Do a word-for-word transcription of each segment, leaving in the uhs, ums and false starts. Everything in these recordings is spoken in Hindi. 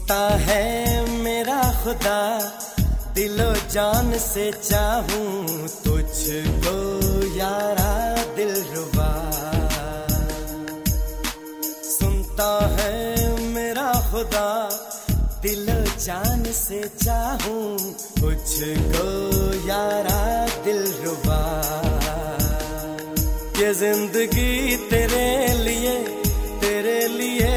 सुनता है मेरा खुदा, दिलो जान से चाहूं तुझको यारा दिलरुबा। सुनता है मेरा खुदा, दिलो जान से चाहूं तुझको यारा दिलरुबा। ये जिंदगी तेरे लिए तेरे लिए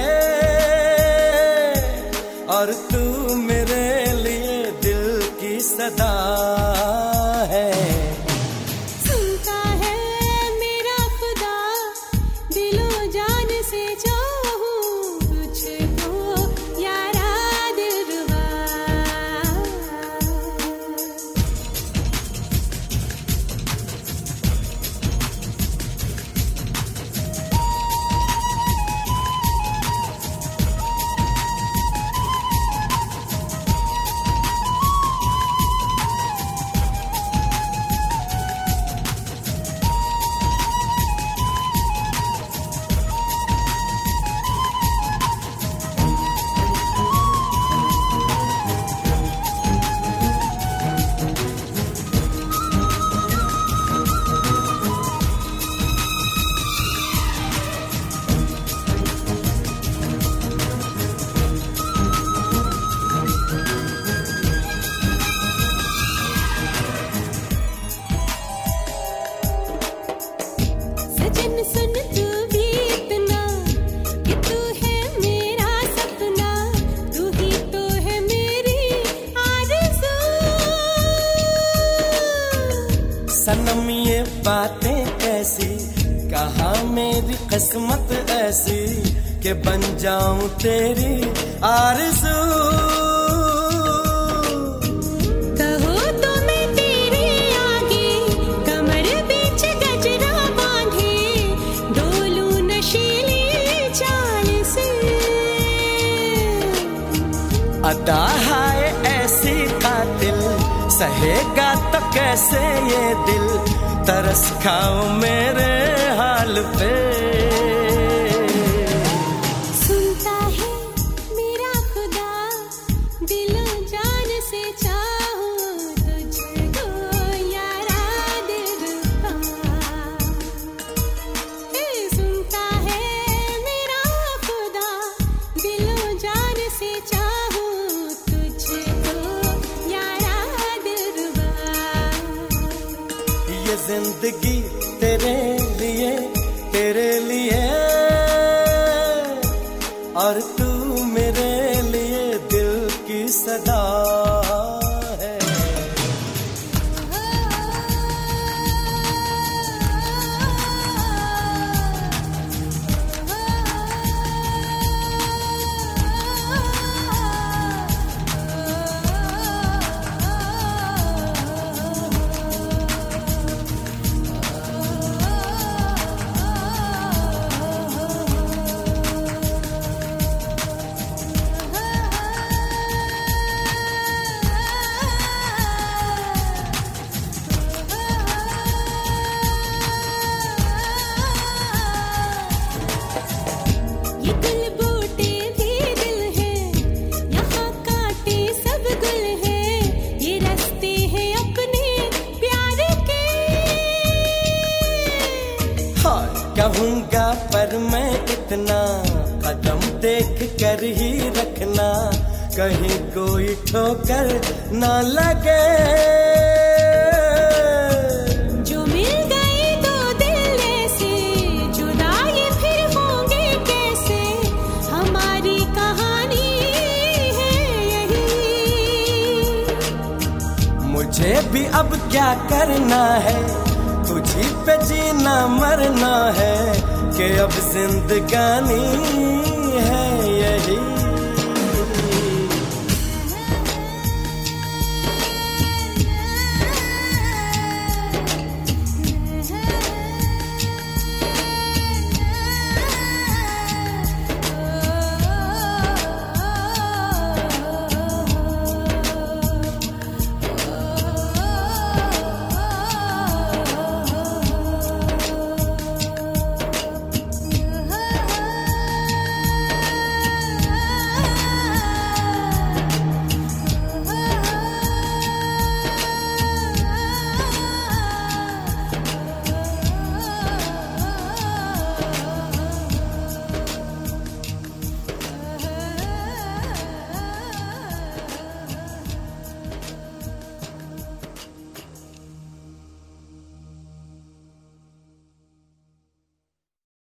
और तू मेरे लिए दिल की सदा है। सुनता है मेरा खुदा, दिलो जान से चाहूं तुझको यारा दिलरुबा। सुन तू भी इतना कि तू है मेरा सपना, तू ही तो है मेरी आरज़ू। सनम ये बातें कैसी, कहाँ मेरी किस्मत ऐसी कि बन जाऊं तेरी आरज़ू। अदा है ऐसी कातिल, सहेगा तो कैसे ये दिल, तरस खाओ मेरे हाल पे। सुनता है मेरा खुदा, दिलो जान से चाहूं तुझको यारा दिलरुबा। सुनता है मेरा खुदा, दिलो जान से चाहूं जिंदगी तेरे लिए तेरे लिए और तू मेरे लिए दिल की सदा है। कहूँगा पर मैं इतना, कदम देख कर ही रखना, कहीं कोई ठोकर ना लगे। जो मिल गए दो दिल ऐसे, जुदा ये फिर होंगे कैसे, हमारी कहानी है यही। मुझे भी अब क्या करना है, तुझी पे जीना मरना है, कि अब जिंदगानी है यही।